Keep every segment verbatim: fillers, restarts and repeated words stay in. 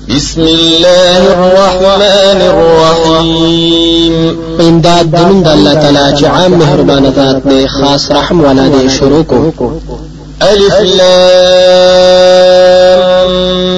بسم الله الرحمن الرحيم. امداد دمند الله تعالی چې عام مهربان ذات دی خاص رحم والا دی. شروع کو الف لام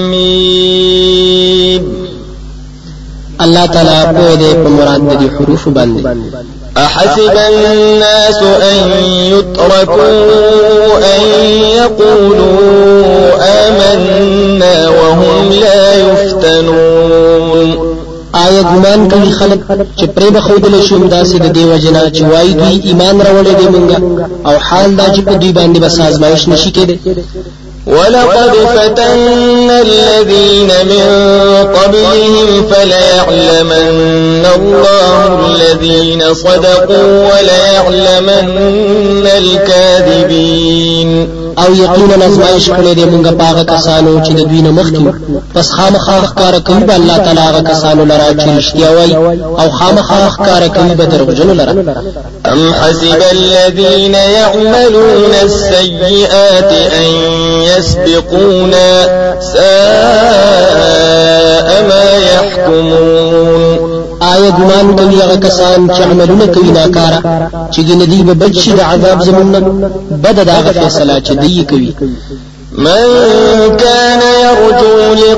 میم. الله تعالی په دې په مراد دي حروف باندې. احسب الناس ان يتركوا ان يقولوا آمنا وهم لا يفتنون. آیا ګمان کوي خلک چې پرې بخودل شي مداسې د دی وجنا چې وایي دوی ایمان راوړي دي مونږه او حال دا چې په دوی باندې بس آزمایش نشي کېده. ولقد فتنا الذين من قبلهم فليعلمن الله الذين صدقوا وليعلمن الكاذبين. او یقینا ازمایش کړي دي مونږه پاغه کسانو چې د دوی نه مخکې پس خامخا ښکار کوي به الله تعالی هغه کسانو لرا چې رښتیا وایي او خامخا ښکار کوي به دروغجنو لرا. ام حسب الذين يعملون السيئات ان يسبقونا ساء ما يحكمون. آیا ګمان کوي هغه کسان چې عملونه کوي ناکاره چې ګندې به بچي د عذاب زمونږ بد دغه فیصله چې دی کوي. من كان يرجو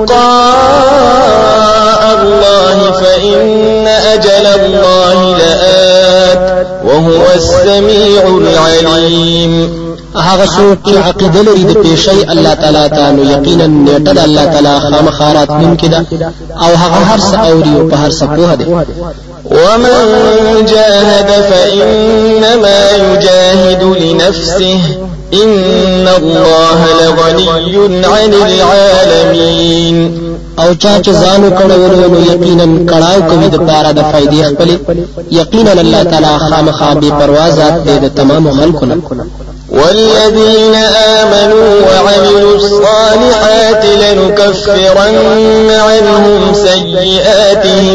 لقاء الله فإن أجل الله لآت وهو السميع العليم. هغه څوک چې عقیده لري د پیشي الله تعالی تعالی یقینا نیټه د الله تعالی خامخارات ممکن ده او هغه هر څه اوري او په هر څه پوهه ده. ومن جاهد فإنما يجاهد لنفسه إن الله لغني عن العالمين. او چا چې ځانو کړو نو یقینا کړهو کوي د پاره د فائدې خپل. یقینا الله تعالی خامخا بے پروا ذات دی د تمام خلقو نه. والذين آمنوا وعملوا الصالحات لنكفرن عنهم سيئاتهم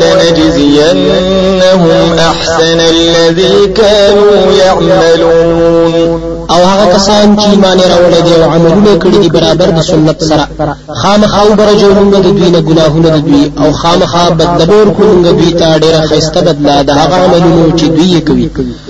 ولنجزينهم أحسن الذي كانوا يعملون. او هغه کسان چې ایمان راوړي دي او عملونه کړي دي برابر د سنت سره خامخا برجو موږ د دوی نه ګناهونه د دوی او خامخا بدلور کوو دوی ته ډېر خسته بدلا د هغه عملونو چې دوی کوي.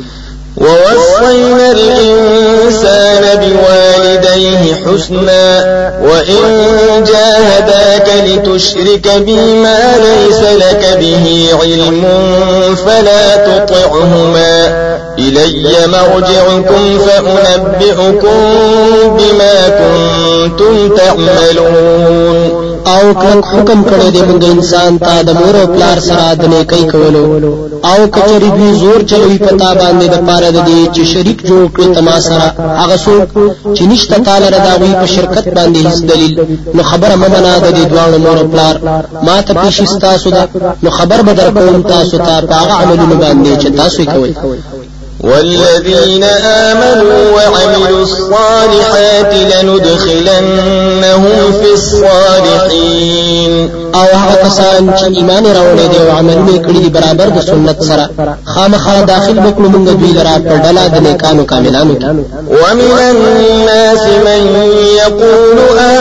ووصينا الإنسان بوالديه حسنا وإن جاهداك لتشرك بي ما ليس لك به علم فلا تطعهما إلي مرجعكم فأنبئكم بما كنتم تعملون. او کله حکم کړی دی موږ انسان ته د مور او پلار سره د نیکۍ کولو او کچری دوی زور چلوي پتا باندې د پاره د دې چې شریک جوړ کړي تما سره هغه څوک چې نشته تعالی رضاوي په شرکت باندې هیڅ دلیل نو خبره ممنه د دې دوه مور او پلار ما ته پیښ تاسو ده نو خبر بدر کوم تاسو ته هغه عملونه باندې چې تاسو کوي. والذين آمنوا وعملوا الصالحات لندخلنهم في الصالحين. او هغه کسان چې ایمان راوړي دي او عملونه کړي دي برابر د سنت سره خامخا داخل وکړو موږ دوی لرا په ډله د نیکانو کاملانو کې. ومن الناس من يقول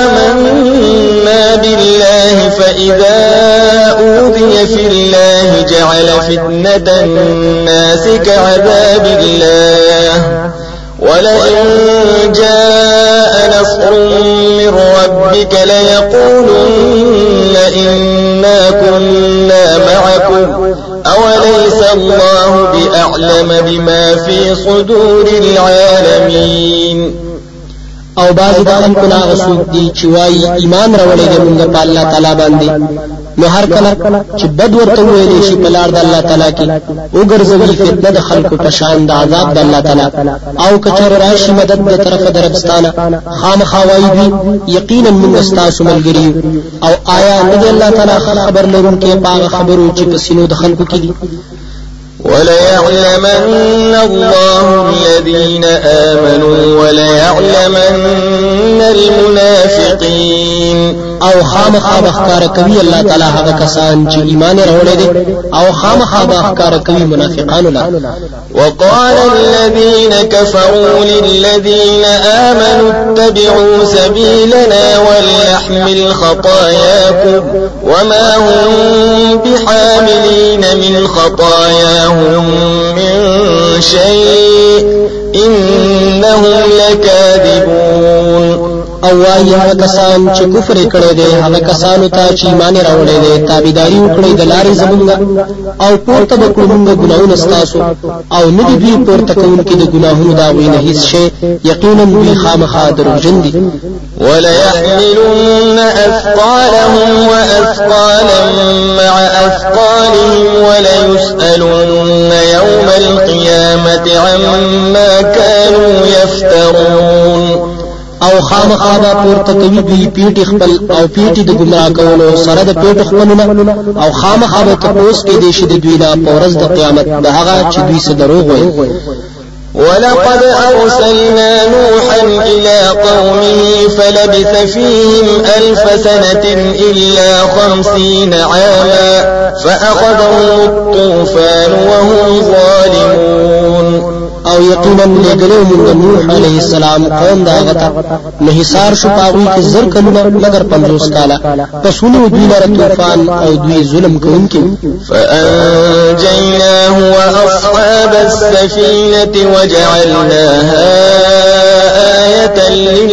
آمنا بالله فإذا أوذي في الله جعل فتنة الناس كعذاب الله ولئن جاء نصر من ربك ليقولن إنا كنا معكم أوليس الله بأعلم بما في صدور العالمين. او بعض د خلکو نه غسوک دي چې وایي ایمان راوړي دي موږ په الله تعالی باندې نو هر کله چې بد ورته ویل شي په لار د الله تعالی کې وګرځوي فتنه د خلکو په شان د عذاب د الله تعالی او کچر راشي مدد د طرفه دربستانه خامخا وایي دي یقینا موږ ستاسو ملګری او آیا نه الله تعالی خبر لرونکي په خبرو چې په سينو د خلکو کې دي. وليعلمن الله الذين آمنوا وليعلمن المنافقين. او خامخا بخکار کوي الله تعالی هغه کسان چې ایمان راوړي دي او خامخا بخکار کوي منافقان لا. وقال الذين كفروا للذين آمنوا اتبعوا سبيلنا وليحمل خطاياكم وما هم بحاملين من خطاياهم من شيء إنهم لكاذبون. او وايي هغه کسان چې کفر کړي دي هغه کسانو ته چې ایمان راوړي دي تابعداري وکړي د لارې زمونږ او پورته به کومه ګناهونه ستاسو او ندي دوی پورته کوونکي د ګناهونو دا وینه هیڅ شي یقینا دوی خامخا دروغجن دي. ولا يحملن أثقالهم وأثقالا مع أثقالهم ولا يسألن يوم القيامة عما كانوا يفترون. او خامخا با پورته کوي دوی پیټ خپل او پیټ د ګمراه کولو سره د پیټ خپلونه او خامخا به تاسو کې د شید دوی نه پورز د قیامت د هغه چې دوی سره دروغ وایي. ولقد أرسلنا نوحا إلى قومه فلبث فيهم ألف سنة إلا خمسين عاما فأخذهم الطوفان وهم ظالمون. او یقینا لګلو موږ نوح علیه السلام قوم دا غته نه حصار شو پاوی کې زر کلونه مگر پنځوس کاله پس ونو دوی لره طوفان او دوی ظلم کوونکي. فأنجيناه وأصحاب السفينة وجعلناها آية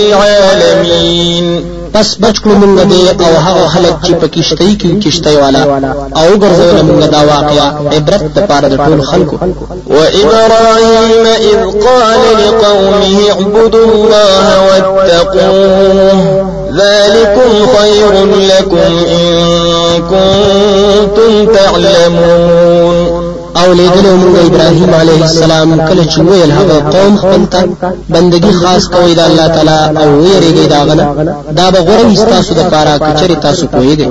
للعالمين. پس بچ کړو موږ دې او هغه خلک چې په کشتۍ کې کشتۍ والا او ګرځول موږ دا واقعا عبرت لپاره د ټول خلکو. وإبراهيم إذ قال لقومه اعبدوا الله واتقوه ذلكم خير لكم إن كنتم تعلمون. او لیدلو موږ ابراهيم عليه السلام کله چې ویل هغه قوم خپل ته بندگی خاص کوي د الله تعالی او ویریږي دا غنه دا به غوړی تاسو د پاره کچري تاسو کوی دي.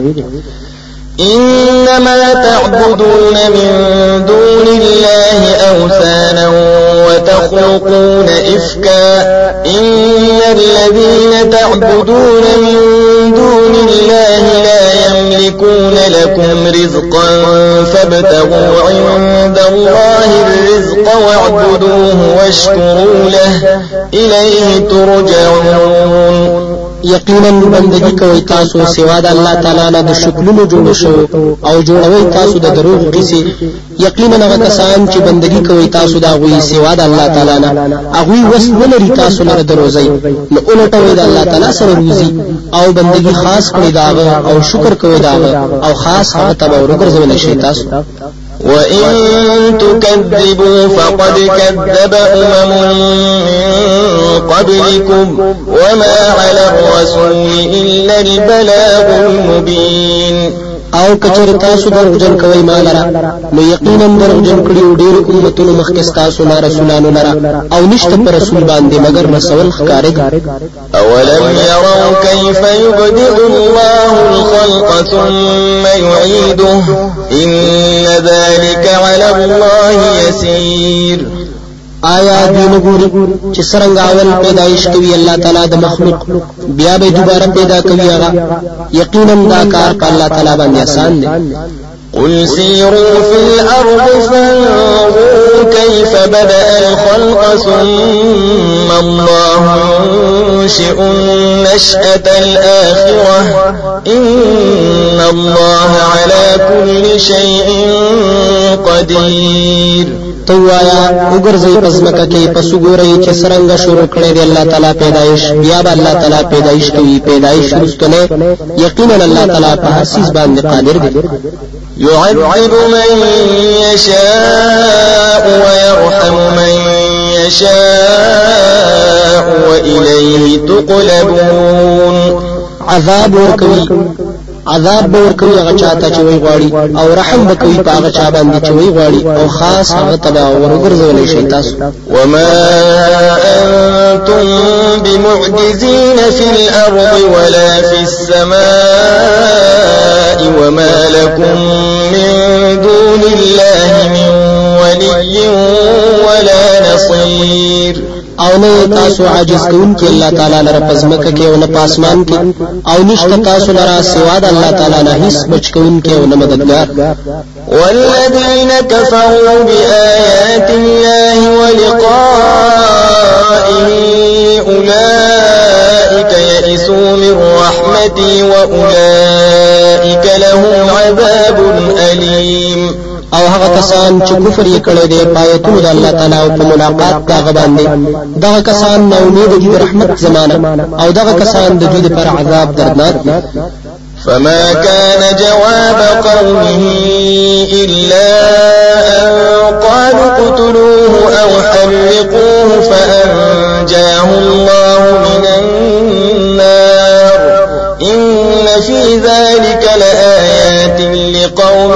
إنما تعبدون من دون الله أوثانا وتخلقون إفكا إن الذين تعبدون من دون الله لا يملكون لكم رزقا فابتغوا عند الله الرزق واعبدوه واشكروا له إليه ترجعون. یقینا بندگی کوي تاسو سوا د الله تعالی نه د شکلونو جوړ شو او جوړوي تاسو د دروغ قصې. یقینا هغه کسان چې بندگی کوي تاسو دا غوي سوا د الله تعالی نه هغه وس ولري تاسو لپاره دروځي نو اولټوي د الله تعالی سره روزي او بندگی خاص کړی دا او شکر کوي دا او خاص هغه تبع ورګرځول شي تاسو. وإن تكذبوا فقد كذب أمم من قبلكم وما على الرسول إلا البلاغ المبين. او کچر تاسو دروغجن کوي مالره نو یقینا دروغجن کړي ډېر امتونو مخکې تاسو نه رسولانو لره او نشته پر رسول باندې مگر رسول ښکارګ. اولم يروا كيف يبدئ الله الخلق ثم يعيده إن ذلك على الله يسير. آیا دوی نګوري چې څنګه اول پیدایش کوي الله تعالی د مخلوق بیا به دوباره پیدا کوي هغه یقینا دا کار په الله تعالی باندې آسان دی. قل سيروا في الأرض فانظروا كيف بدأ الخلق ثم الله ينشئ النشأة الآخرة إن الله على كل شيء قدير. توایا وګرځي پزمکه کې پس ګوري چې څنګه شروع کړی دی الله تعالی پیدایش بیا به الله تعالی پیدایش کوي پیدایش رسټنه یقینا الله تعالی په هر څه باندې قادر دی. يعذب من يشاء ويرحم من يشاء وإليه تقلبون. عذاب ورکوي عذاب به ورکوي هغه چاته چې وی غواړي او رحم به کوي په هغه چا باندې چې وی غواړي او خاص هغه تبع ورګرځول شي تاسو. وما أنتم بمعجزين في الأرض ولا في السماء وما لكم من دون الله من ولي ولا نصير. او نه تاسو عاجز کوونکی الله تعالی لره پزمکه کې او نه پاسمان کې او نشته تاسو لره سوا د الله تعالی نه هیڅ بچ کوونکی او نه مددگار. والذين كفروا بآيات الله ولقائه أولئك يئسوا من رحمتي وأولئك لهم عذاب أليم. او هغه کسان چې کفر یې کړی دی پایتونو د الله تعالی او په ملاقات دا باندې دغه کسان نو امید دي رحمت زمانه او دغه کسان د دوی لپاره عذاب دردناک. فما كان جواب قومه إلا أن قالوا اقتلوه أو حرقوه فأنجاه الله من النار إن في ذلك لآيات لقوم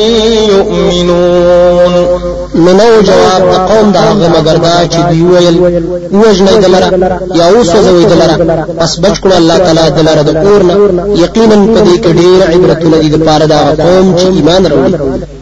يؤمنون. منو جواب د قوم دا هغه مگر دا چې دوی ویل وژنه دلره یا اوسوځوي دلره پس بچ کړه الله تعالی دلره د اورنه یقینا په دې کې ډېر عبرتونه دي د پاره دا قوم چې ایمان لري.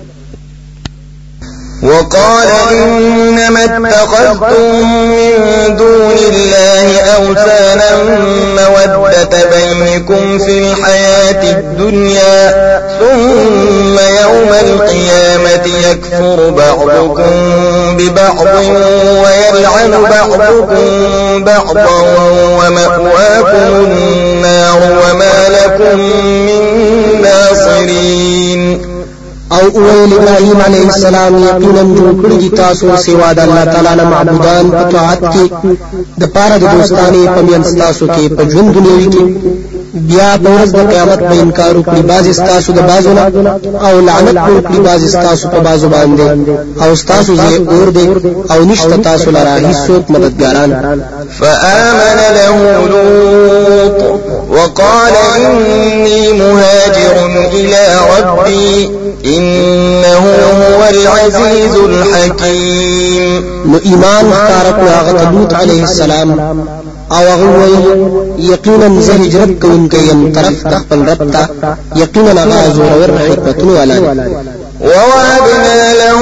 وقال إنما اتخذتم من دون الله أوثانا مودة بينكم في الحياة الدنيا ثم يوم القيامة يكفر بعضكم ببعض ويلعن بعضكم بعضا ومأواكم النار وما لكم من ناصرين. او اول ابراهيم عليه السلام یقینا جوړ کړی دي تاسو سوا د الله تعالی نه معبودان په طاعت کې د پاره د دوستانه په میانس تاسو کې په ژوند دنیوي کې بیا په ورځ د قیامت به انکار وکړي بعض تاسو د بعضو نه او لعنت وکړي بعض تاسو په بعضو باندې او تاسو یې اور دي او نشته تاسو لره هیڅ مددګاران. فآمن له لوط وقال إني مهاجر إلى ربي إنه هو العزيز الحكيم. نو ایمان اختارت هغه لوط عليه السلام او هغه یقینا زه هجرت کوونکی یم طرف خپل رب ته یقینا هغه زورور حکمتونه والا. ووهبنا له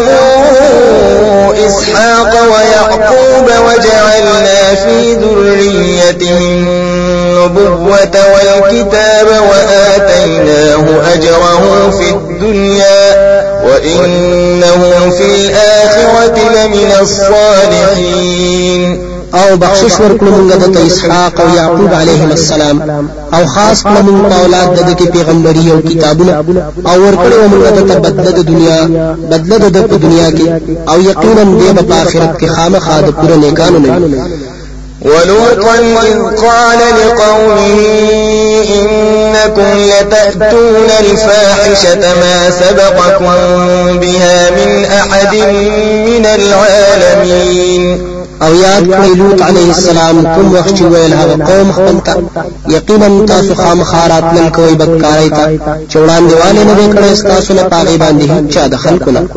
إسحاق ويعقوب وجعلنا في ذريته النبوة والكتاب وآتيناه أجره في الدنيا وإنه في الآخرة لمن الصالحين. او بخشش ورکړو موږ د اسحاق او یعقوب علیهم السلام او خاص کړو موږ اولاد د کې پیغمبري او کتابونه او ورکړو موږ د بدله د دنیا بدله د په دنیا کې او یقینا د په آخرت کې خامخا د پوره نیکانو نه. ولوطا إذ قال لقومه إنكم لتأتون الفاحشة ما سبقكم بها من أحد من العالمين. او یاد کړئ لوط علیه السلام کوم وخت چې ویل هغه قوم خپل ته یقینا تاسو خامخارات نن کوي بدکارای ته چوڑان دیواله نه کړئ تاسو نه پاغي باندې هیڅ د خلکو نه.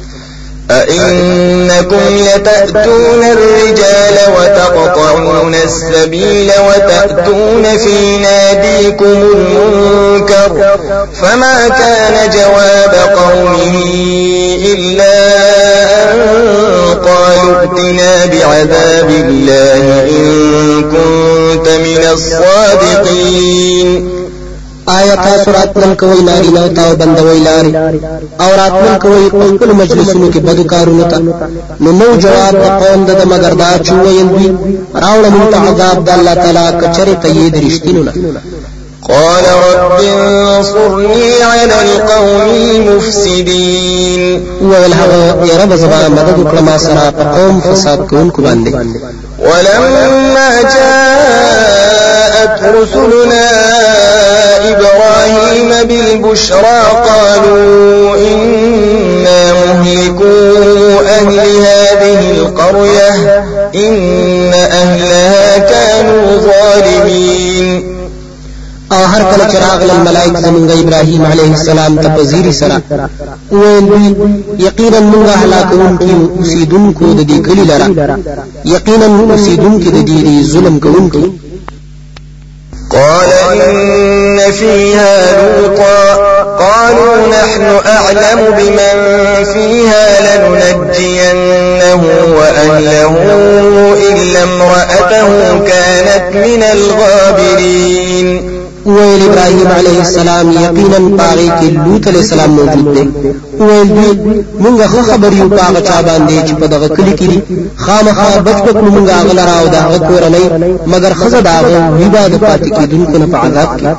أئنكم لتأتون الرجال وتقطعون السبيل وتأتون في ناديكم المنكر فما كان جواب قومه إلا أن قالوا ائتنا بعذاب الله إن كنت من الصادقين. آیا تاسو راتلل کوي ناری نو تاو بندوي لاري او راتلل کوي خپل مجلسونو کې بدو کارونه ته نو نو جواب قوم د مگر دا چوین وي راوړل موږ عذاب د الله تعالی کچره ته یې درشتینو نه. قال رب انصرني على القوم المفسدين. ويلها يا رب زما مدد وکړه ما سره قوم فساد کوونکو باندې. ولما جاءت رسلنا إبراهيم بالبشرى قالوا إنا مهلكو أهل هذه القرية إن أهلها كانوا ظالمين. او هر کله چراغ الملائکه زمونږ ابراهيم عليه السلام ته پذيري سره ویل یقینا موږ هلاکونکي اوسیدونکو د دې کلی لره یقینا اوسیدونکو د دې ظلم کوونکو. قال إن فيها لوطا قالوا نحن أعلم بمن فيها لننجينه وأهله إلا امرأته كانت من الغابرين. ویل ابراهیم علیه السلام یقینا پاغي کې لوط علیه السلام موجود دی. ویل دوی مونږه خبر یو پاغه چا باندې چې په دغه کلی کې دي خامخا بچ پک مونږه هغه راو دا کورنۍ مگر خزه داغه ویباد پاتې کېدونکو نه په عذاب کې.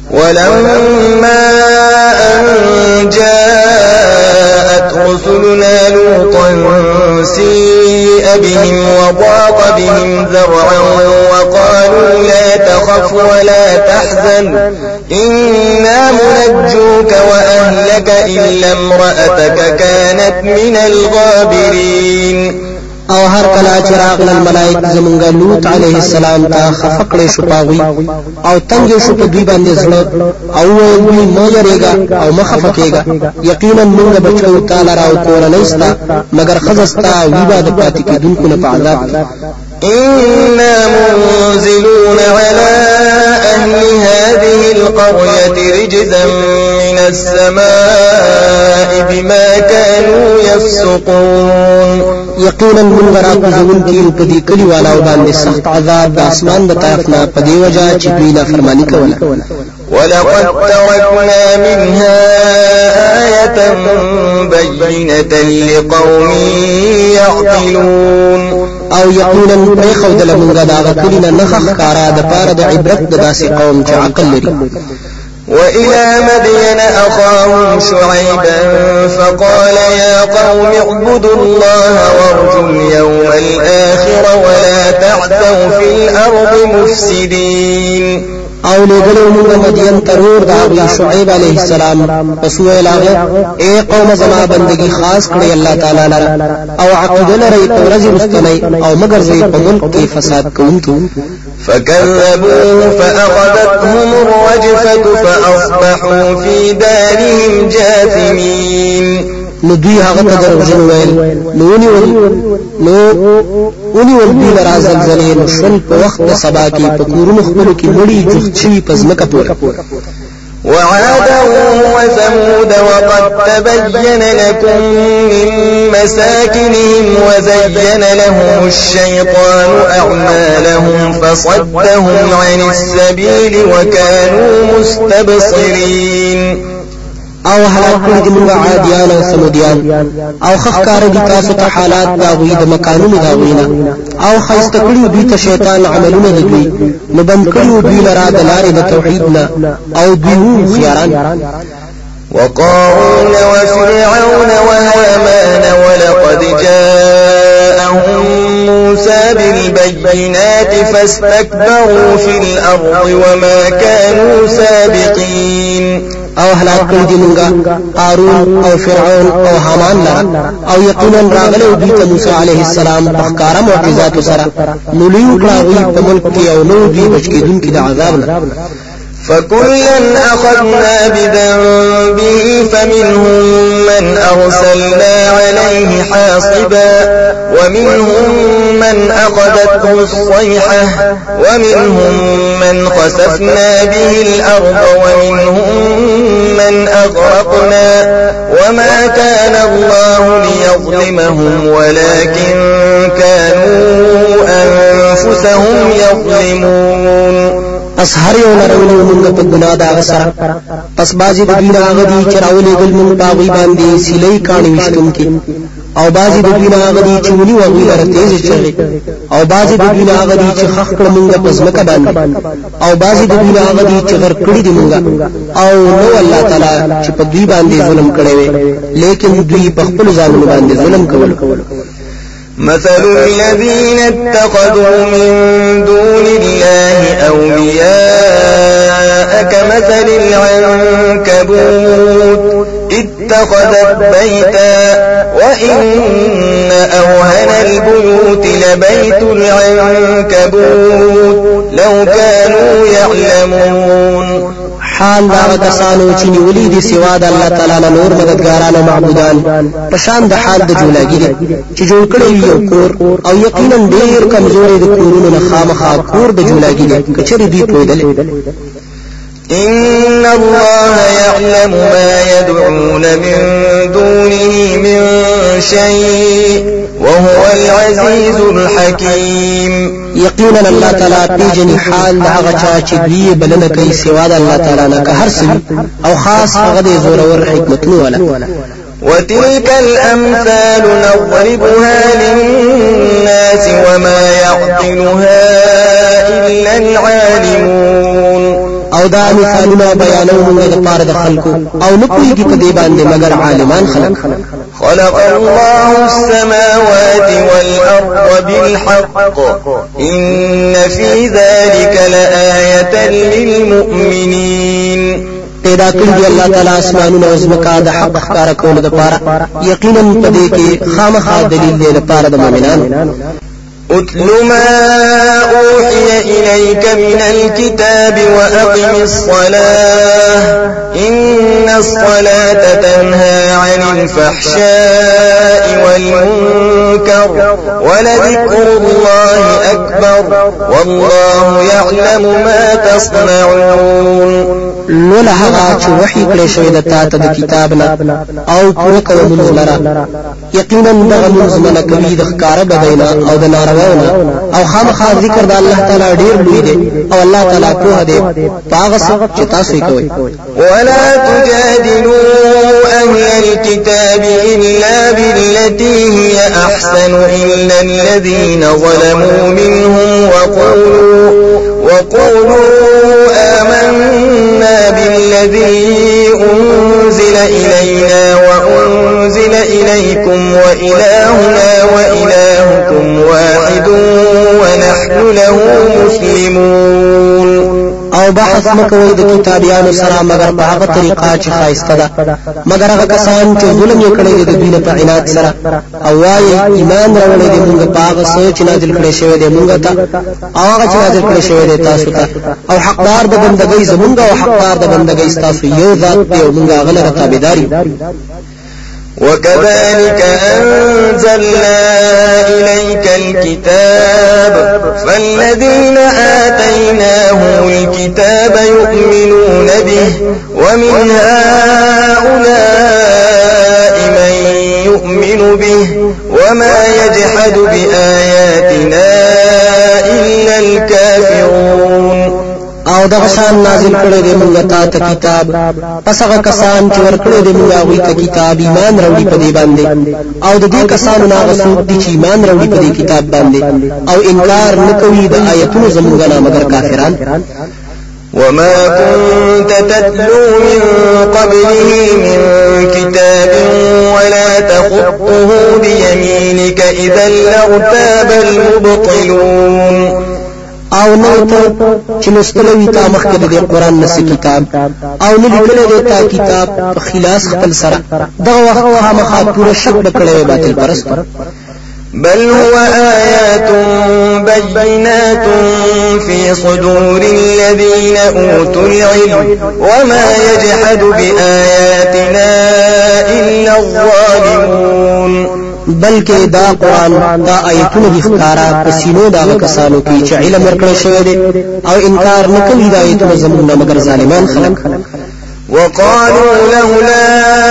ولما أن جاءت رسلنا لوطا سيء بهم وضاق بهم ذرعا وقالوا لا تخف ولا تحزن إنا منجوك وأهلك إلا امرأتك كانت من الغابرين. او هر کلا چراغ الملائک زمونږ لوط علیه السلام ته خفقړې شو پاوی او تنګ شو په دوی باندې زړه او وی مو یریګا او مخه فکیګا یقینا موږ بچو تعالی راو کورنۍ ستا مگر خزستا ویبا د پاتې کېدونکو نه په عذاب. إنا منزلون على أهل هذه القرية رجزا من السماء بما كانوا يفسقون. یقینا من برات زون کی په دې کلی والا باندې سخت عذاب د اسمان د طرف نه په دې وجہ چې دوی نه فرمانی کوله. ولقد تركنا منها آية بينة لقوم يعقلون. او یقینا پرې خو د لمونګه دا کلینا نخخ کارا د پاره د عبرت د داسې قوم چې عقل لري. وإلى مدين أخاهم شعيبا فقال يا قوم اعبدوا الله وارجوا اليوم الآخر ولا تعثوا في الأرض مفسدين. او لګلو موږ مدین ترور دا شعیب علیہ السلام پس ویلاغه اے قوم زما بندگی خاص کړی الله تعالی لره او عقیده لري تورځي مستنی او مگر زې په ملک کې فساد کوونکو. فكذبوه فأخذتهم الرجفة فأصبحوا في دارهم جاثمين. نو دوی هغه ته دروژن ویل نو ونیول نو ونیول دوی لرا زلزلې نو شل په وخت د سبا کې په کورونو خپلو کې مړي جوخت شوي په ځمکه پورې. وعادا وثمود وقد تبين لكم من مساكنهم وزين لهم الشيطان أعمالهم فصدهم عن السبيل وكانوا مستبصرين. او هلاک کړي موږ عادیان او سمودیان او خخکار دي تاسو ته حالات دا وې د مکانونو دا وینا او خیست کړي دوی ته شیطان عملونه دوی نو بند کړي دوی لرا د لارې د توحید نه او دوی خياران. وقارون وفرعون وهامان ولقد جاءهم موسى بالبينات فاستكبروا في الأرض وما كانوا سابقين. او هلاک کړي دي موږ قارون او فرعون او حامان لرا او یقینا راغله دوی ته موسی علیه السلام په ښکارا معجزات سره نو لیو کړه په ملک کې او نو دوی بچ کېدونکي د عذاب نه. فكلا أخذنا بذنبه فمنهم من أرسلنا عليه حاصبا ومنهم من أخذته الصيحة ومنهم من خسفنا به الأرض ومنهم من أغرقنا وما كان الله ليظلمهم ولكن كانوا أنفسهم يظلمون. پس هر یو لرونی موږ په ګناه دا غسر پس بازي د دین هغه دي چې راولې ګل موږ پاوی باندې سیلې کاني وشتم کې او بازي د دین هغه دي چې ونی وغوی لره تیز چغي او بازي د دین هغه دي چې خخ کړه موږ په ځمکه باندې او بازي د دین هغه دي چې غر کړی دي موږ او نو الله تعالی چې په دوی باندې ظلم کړی وي لیکن دوی په خپل ځانونو باندې ظلم کول. مثل الذين اتخذوا من دون الله أولياء كمثل العنكبوت اتخذت بيتا وإن أوهن البيوت لبيت العنكبوت لو كانوا يعلمون. حال دا کسانو چې نیولې دي سوا د الله تعالی نه نور مددګاران او معبودان په شان د حال د جوړاګي دي چې جوړ کړی یو کور او یقینا ډیر کمزوري د کورونو نه خامخا کور د جوړاګي دي کچري دی پویدل. إن الله يعلم ما يدعون من دونه من شيء وهو العزيز الحكيم. یقینا الله تعالی پیجن حال هغه چا چې دی بلنه کوي سوا د الله تعالی نه که هر څه او خاص هغه د زور او حکمتونو والا. وتلك الأمثال نضربها للناس وما يعقلها إلا العالمون. او دا مثالونه بیانو موږ د پاره د خلکو او نه کوي په دې باندې مگر عالمان خلق. خلق الله السماوات والأرض بالحق إن في ذلك لآية للمؤمنين. پیدا کړی دی الله تعالی اسمانونه او زمکا د حق ښکارا کولو لپاره یقینا په دې کې خامخا دلیل دی لپاره د مؤمنانو. اتل ما أوحي إليك من الكتاب وأقم الصلاة إن الصلاة تنهى عن الفحشاء والمنكر ولذكر الله أكبر والله يعلم ما تصنعون. لولا هغه چې وحي کړی شوی د تاسو د کتاب نه او پوره کوي موږ لره یقینا دغه موږ نه کوي د ښکارا بدینا او د نارواونه او خامخا ذکر د الله تعالی ډیر لوی دی او الله تعالی په دې پاغه چې تاسو کوي. ولا تجادلوا أهل الكتاب إلا بالتي هي أحسن إلا الذين ظلموا منهم وقولوا وقولوا آمنا بالذي أنزل إلينا وأنزل إليكم وإلهنا وإلهكم واحد ونحن له مسلمون. او بحث مکوئ د کتابیانو سره مگر په هغه طریقه چې خاصه ده مگر هغه کسان چې ظلم یې کړی دی د دین په عنایت سره او وايي ایمان راوړی دی موږ په هغه سوچ نازل کړی شوی دی موږ ته او هغه چې نازل کړی شوی دی تاسو ته او حقدار د بندګۍ زمونږ او حقدار د بندګۍ تاسو یو ذات دی او موږ هغه لپاره تابعداري. وكذلك أنزلنا إليك الكتاب فالذين آتيناهم الكتاب يؤمنون به ومن هؤلاء من يؤمن به وما يجحد بآياتنا إلا الكافرون. او دغه شان نازل کړی دی موږ ته کتاب پس هغه کسان چې ورکړی دی موږ هغه ته کتاب ایمان راوړي په دې باندې او د دې کسانو نه هغه څوک دي چې ایمان راوړي په دې کتاب باندې او انکار نه کوي د آیتونو زموږ نه مگر کافران. وما كنت تتلو من قبله من كتاب ولا تخطه بيمينك إذا لارتاب المبطلون. او نو ته چې لستلوي تا مخکې د قرآن نس کتاب او نه لیکلې د تا کتاب په خلاص خپل سره دغه وخت خامخا پوره شک وکړي باطل پرست. بل هو آيات بينات في صدور الذين أوتوا العلم وما يجحد بآياتنا إلا الظالمون. بلکې دا قرآن دا آیتونه دي ښکارا په سینو دا کسانو کې چې علم ورکړی شوی دی او انکار نه کوي دا آیتونه زموږ مگر ظالمان خلق. وقالوا لولا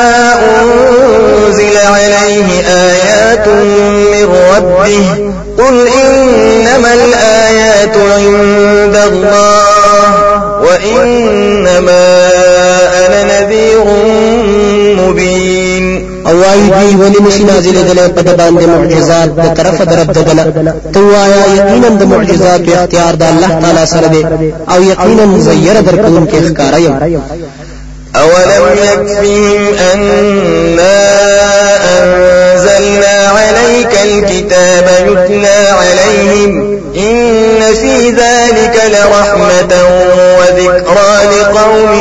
أنزل عليه آيات من ربه قل إنما الآيات عند الله وإنما أنا نذير مبين. او وايي دی ولې نشي نازل دلې په باندې معجزات د طرف درب دغله تو وایا یقینا د معجزات اختیار د الله تعالی سره دی او یقینا زیر درکون کې ښکارا یم. أولم يكفهم أنا أنزلنا عليك الكتاب يتلى عليهم إن في ذلك لرحمة وذكرى لقوم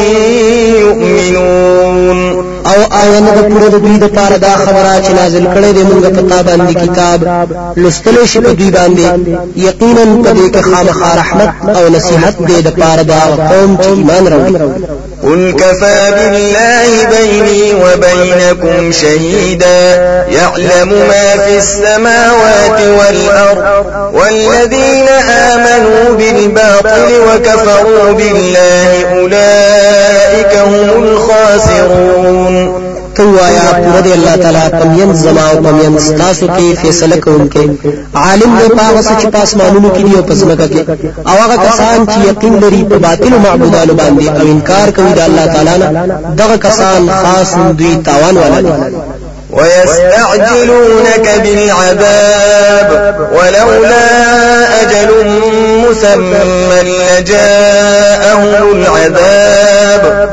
يؤمنون. او آیا نه د پوره د دوی د پاره دا خبره چې نازل کړي دی موږ په تا باندې کتاب لستل شي په دوی باندې یقینا په دې کې خامخا رحمت او نصيحت دې د پاره دا قوم چې ایمان راوړي. قل كفى بالله بيني وبينكم شهيدا يعلم ما في السماوات والأرض والذين آمنوا بالباطل وكفروا بالله أولئك هم الخاسرون. تو آیا پورا دی الله تعالی پمین زما او پمین تاسو کې فیصله کوونکې عالم دی پاغه چې پاس مانونو کې دی او پسمکه کې او هغه کسان چې یقین لري په باطل معبودانو باندې او انکار کوي د الله تعالی نه دغه کسان خاص دوی تاوان والا دي ويستعجلونك بالعذاب ولولا أجل مسمى لجاءهم العذاب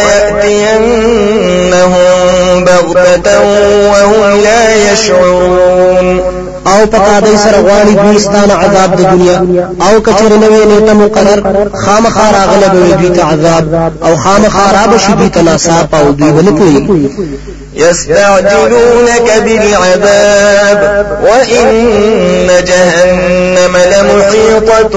وليأتينهم بغتة وهم لا يشعرون او پتا دای سره غواړي دوی ستانه عذاب د دنیا او کچره نوې نیټه مقرر خامخا راغله به دوی ته عذاب او خامخا را بشي دوی ته ناصاف او دوی ولکوي يستعجلونك بالعذاب وإن جهنم لمحيطة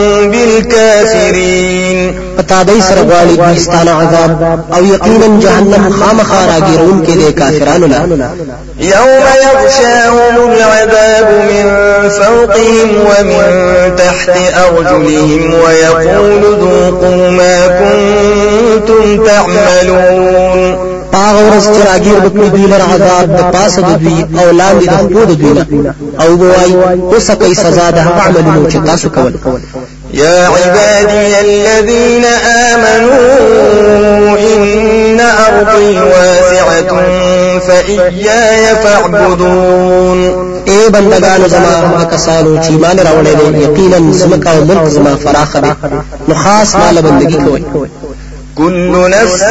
بالكافرين پتا دای سره غواړي دوی ستانه عذاب او یقینا جهنم خامخا راګیرون کې د کافرانو لا يوم يغشاهم العذاب من فوقهم ومن تحت أرجلهم ويقول ذوقوا ما كنتم تعملون پاغ ورځ چې راګیر بکړي دوی لر عذاب د پاسه د دوی او لاندې د خپل دوی نه او وای اوس کوي سزا د هغه عملونو چې تاسو کول يا عبادي الذين آمنوا إن أرضي واسعة فإياي فاعبدون اے بندگانو زما هغه کسانو چې ایمان راوړل دي یقینا زمکا او ملک زما فراخ دي نو خاص مال بندگی کوي كل نفس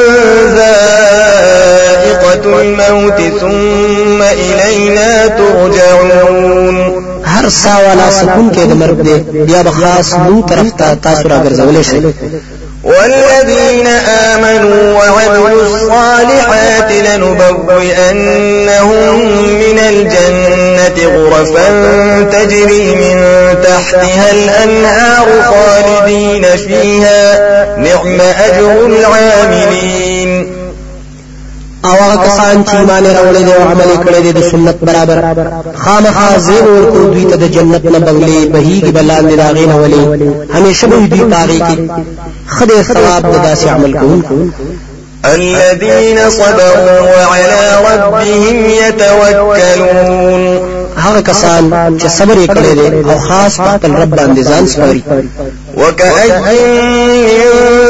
ذائقة الموت ثم إلينا ترجعون هر سا والا سکون کې د مرګ دی بیا به خاص مون طرف ته تاسو راګرځولې شئ والذين آمنوا وعملوا الصالحات لنبوئنهم من الجنة غرفا تجري من تحتها الأنهار خالدين فيها نعم أجر العاملين او هغه کسان چې ایمان راوړل دي او عمل کړی دي د سنت برابر خامخا زیر ورکو دوی ته د جنت نه بغلي بهيږي بلاندې داغې نه ولي همیشه به دوی پاږي کې خدای ثواب د داسې عمل کوونکو الذين صبروا وعلى ربهم يتوكلون هغه کسان چې صبر یې کړی دي او خاص په خپل رب باندې ځان سپاري وكأي من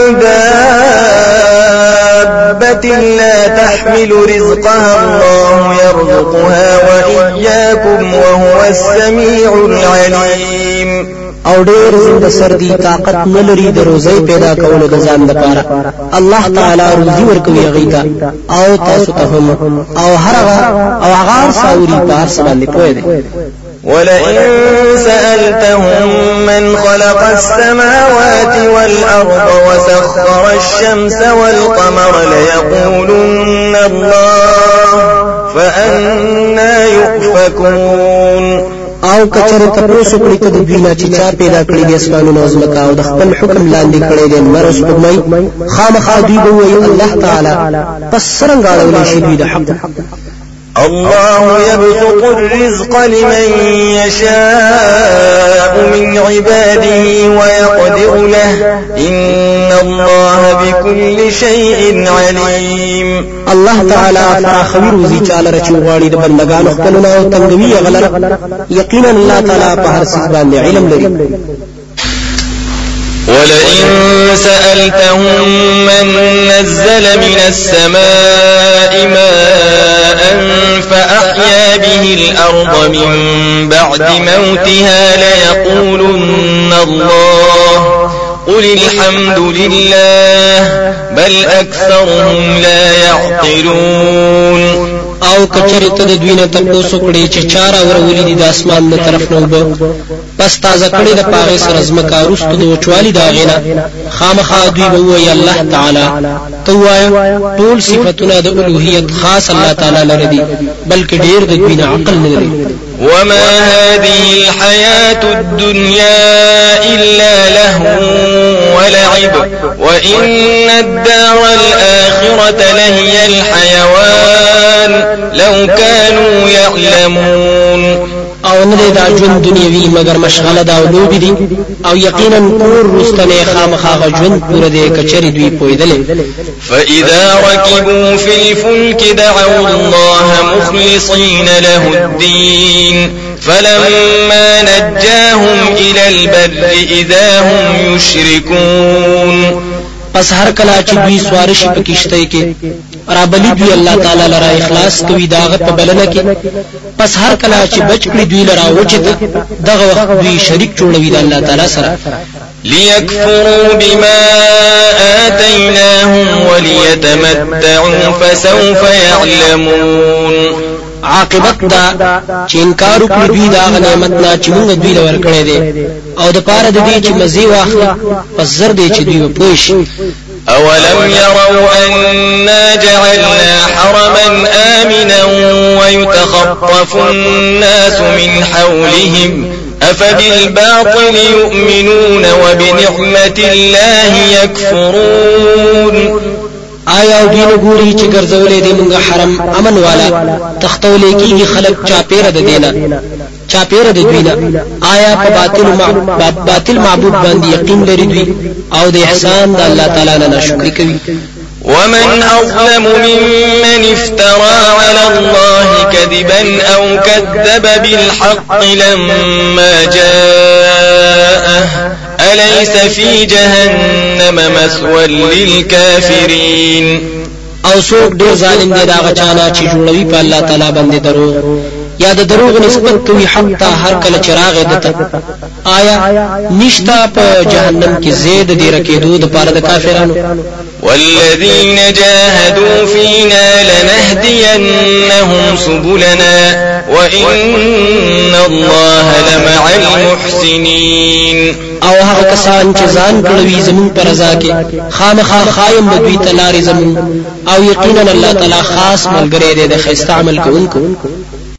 دابة لا تحمل رزقها الله يرزقها وإياكم وهو السميع العليم او ډېر زنده سردي طاقت نه لري د روزي پیدا کولو د ځان لپاره الله تعالی روزي ورکوي غیتا او تاسو ته هم او هرغه او هغه ساوري پار باندې پوي دي ولئن سألتهم من خلق السماوات والأرض وسخر الشمس والقمر ليقولن الله فأنا يؤفكون او کچره تاسو کړی ته د دوی چې چا پیدا کړی د اسمانونو او زمکا او د خپل حکم لاندې کړی دی مرس پګمای خامخا دوی به وي الله تعالی پس څنګه اړول شي دوی د حق الله يبسط الرزق لمن يشاء من عباده ويقدر له إن الله بكل شيء عليم الله تعالی فراخوي روزي چاله رچو غاړي د بندگانو خپلونه او تنګوي غلره یقینا الله تعالی په هر څه باندې علم لري ولئن سألتهم من نزل من السماء ماء فأحيا به الأرض من بعد موتها ليقولن الله قل الحمد لله بل أكثرهم لا يعقلون او کچری ته د دوی نه تاسو کړي چې چاره ورولې دي د اسمان له طرف نه وب پس تازه کړي د پاغه سر ازمکا رستو د وچوالي دا غینا خامخا دوی به وي الله تعالی توایا ټول صفاتونه د الوهیت خاص الله تعالی لري دي بلکې ډیر د دوی نه عقل نه لري وما هذه الحياة الدنيا إلا لهو ولعب وإن الدار الآخرة لهي الحيوان لو كانوا يعلمون او او نه دا ژوند دنیوي مگر مشغله دا او لوبي دي او یقینا کور رستنه خامخا ژوند پوره دي کچري دوی پویدلې. فإذا ركبوا في الفلك دعوا الله مخلصين له الدين فلما نجاهم إلى البر إذا هم يشركون. پس هر کله چې دوی سوارش په کشته کې را بلی دوی الله تعالی لرا اخلاص کوي داغه په بلنه کې، پس هر کله چې بچ کړی دوی لرا وچت دغه وخت دوی شریک جوړوي د الله تعالی سره. ليكفروا بما آتيناهم وليتمتعوا فسوف يعلمون. عاقبت دا چې انکار وکړي دوی دا نعمت نه چې موږ دوی له ورکړې دي او د پاره د دې چې مزي واخلي پس زر دې چې دوی وپوش. أولم يروا أنا جعلنا حرما آمنا ويتخطف الناس من حولهم أفبالباطل يؤمنون وبنعمة الله يكفرون. آیا دوی نه ګوري چې ګرځولې دي موږ حرم امن والا تختولې کیږي خلق چا پیر د دینا چا پیر د دوی نه. آیا په باطل باطل معبود باندې یقین لري دوی او د احسان د الله تعالی نه ناشکری کوي. ومن أظلم ممن افترى على الله كذبا أو كذب بالحق لما جاءه أليس في جهنم مثوى للكافرين. او څوک ډیر ظالم دی دا غچانا چې جوړوي په الله تعالی باندې دروغ یا د دروغ نسبت کوي حق ته هر کله چراغ دته. آیا نشتا په جهنم کې زید دی رکیدو د پاره د کافرانو. والذين جاهدوا فينا لنهدينهم سبلنا وإن الله لمع المحسنين. او هغه کسان چې ځان کړوي زمون پر رضا کې خامخا خایم د دوی تلاري زمون او یقینا الله تعالی خاص ملګری دی د خیسته عمل کوونکو.